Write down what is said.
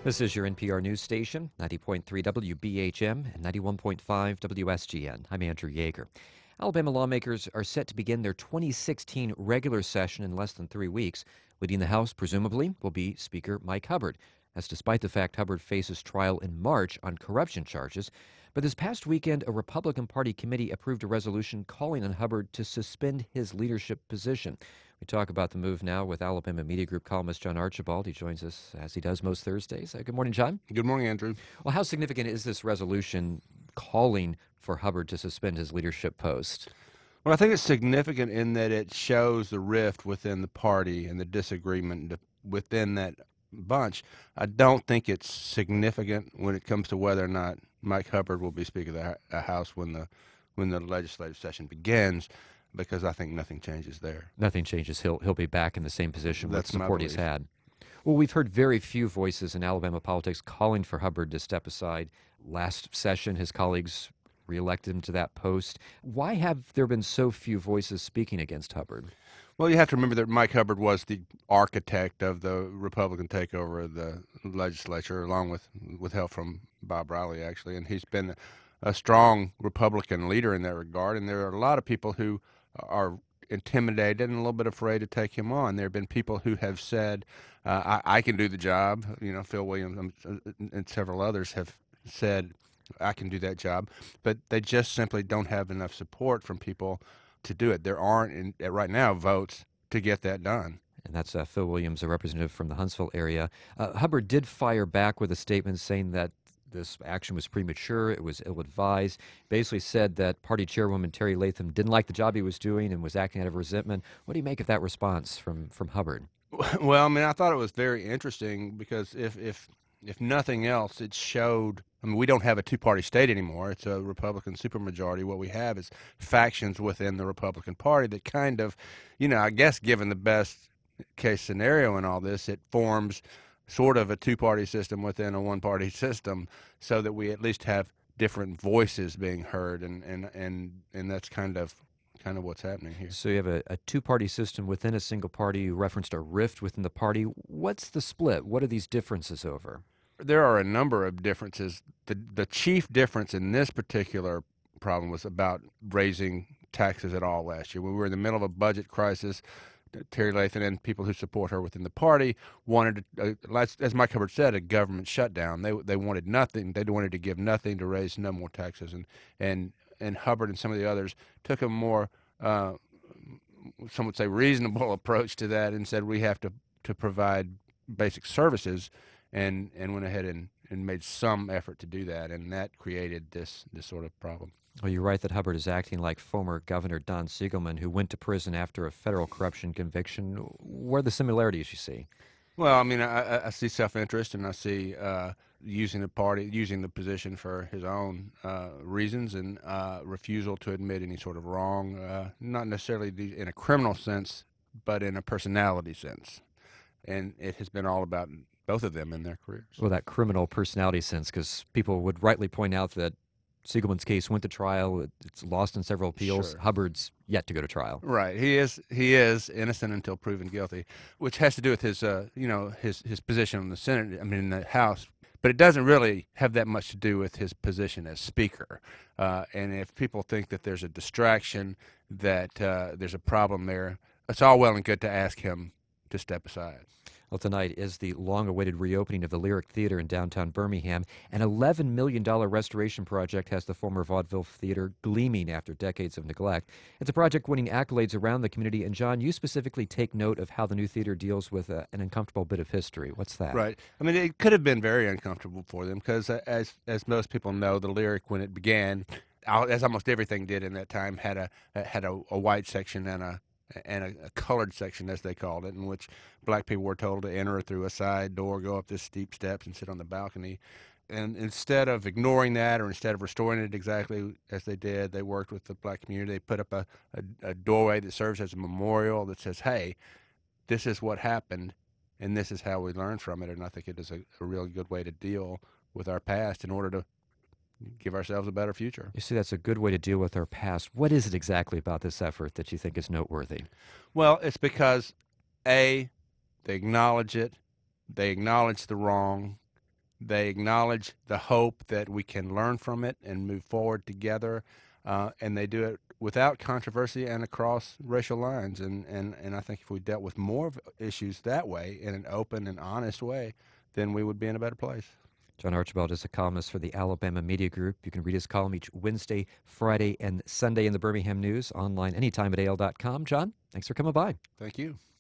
This is your NPR news station, 90.3 WBHM and 91.5 WSGN. I'm Andrew Yeager. Alabama lawmakers are set to begin their 2016 regular session in less than 3 weeks. Leading the House, presumably, will be Speaker Mike Hubbard. That's despite the fact Hubbard faces trial in March on corruption charges. But this past weekend, a Republican Party committee approved a resolution calling on Hubbard to suspend his leadership position. We talk about the move now with Alabama Media Group columnist John Archibald. He joins us as he does most Thursdays. Good morning, John. Good morning, Andrew. Well, how significant is this resolution calling for Hubbard to suspend his leadership post? Well, I think it's significant in that it shows the rift within the party and the disagreement within that bunch. I don't think it's significant when it comes to whether or not Mike Hubbard will be Speaker of the House when the legislative session begins, because I think nothing changes there. Nothing changes. He'll be back in the same position with That's my support he's belief. had. Well, we've heard very few voices in Alabama politics calling for Hubbard to step aside. Last session, his colleagues reelected him to that post. Why have there been so few voices speaking against Hubbard? Well, you have to remember that Mike Hubbard was the architect of the Republican takeover of the legislature, along with help from Bob Riley, actually, and he's been a strong Republican leader in that regard, and there are a lot of people who are intimidated and a little bit afraid to take him on. There have been people who have said, I can do the job. You know, Phil Williams and several others have said, I can do that job, but they just simply don't have enough support from people to do it. There aren't, right now, votes to get that done. And that's Phil Williams, a representative from the Huntsville area. Hubbard did fire back with a statement saying that this action was premature, it was ill-advised. Basically said that party chairwoman Terry Latham didn't like the job he was doing and was acting out of resentment. What do you make of that response from Hubbard? Well, I mean, I thought it was very interesting because if nothing else, it showed. I mean, we don't have a two-party state anymore. It's a Republican supermajority. What we have is factions within the Republican Party that kind of, I guess given the best case scenario in all this, it forms sort of a two-party system within a one-party system, so that we at least have different voices being heard, and that's kind of what's happening here. So you have a two-party system within a single party. You referenced a rift within the party. What's the split? What are these differences over? There are a number of differences. The chief difference in this particular problem was about raising taxes at all last year. When we were in the middle of a budget crisis, Terry Latham and people who support her within the party wanted, as Mike Hubbard said, a government shutdown. They wanted nothing. They wanted to give nothing, to raise no more taxes. And Hubbard and some of the others took a more, some would say, reasonable approach to that, and said we have to provide basic services, and went ahead and made some effort to do that, and that created this sort of problem. Well, you're right that Hubbard is acting like former Governor Don Siegelman, who went to prison after a federal corruption conviction. What are the similarities you see? Well, I mean, I see self-interest, and I see using the position for his own reasons, and refusal to admit any sort of wrong, not necessarily in a criminal sense, but in a personality sense. And it has been all about both of them in their careers. Well, that criminal personality sense, because people would rightly point out that Siegelman's case went to trial. It's lost in several appeals. Sure. Hubbard's yet to go to trial. Right. He is innocent until proven guilty, which has to do with his his position in the Senate. I mean, in the House. But it doesn't really have that much to do with his position as Speaker. And if people think that there's a distraction, that there's a problem there, it's all well and good to ask him to step aside. Well, tonight is the long-awaited reopening of the Lyric Theater in downtown Birmingham. An $11 million restoration project has the former vaudeville theater gleaming after decades of neglect. It's a project winning accolades around the community. And, John, you specifically take note of how the new theater deals with an uncomfortable bit of history. What's that? Right. I mean, it could have been very uncomfortable for them because, as most people know, the Lyric, when it began, as almost everything did in that time, had a white section and a colored section, as they called it, in which black people were told to enter through a side door, go up the steep steps, and sit on the balcony. And instead of ignoring that, or instead of restoring it exactly as they did, they worked with the black community. They put up a doorway that serves as a memorial that says, hey, this is what happened, and this is how we learn from it. And I think it is a real good way to deal with our past in order to give ourselves a better future. You see, that's a good way to deal with our past. What is it exactly about this effort that you think is noteworthy? Well, it's because, A, they acknowledge it, they acknowledge the wrong, They acknowledge the hope that we can learn from it and move forward together, and they do it without controversy and across racial lines. And I think if we dealt with more of issues that way in an open and honest way, then we would be in a better place. John Archibald is a columnist for the Alabama Media Group. You can read his column each Wednesday, Friday, and Sunday in the Birmingham News, online anytime at AL.com. John, thanks for coming by. Thank you.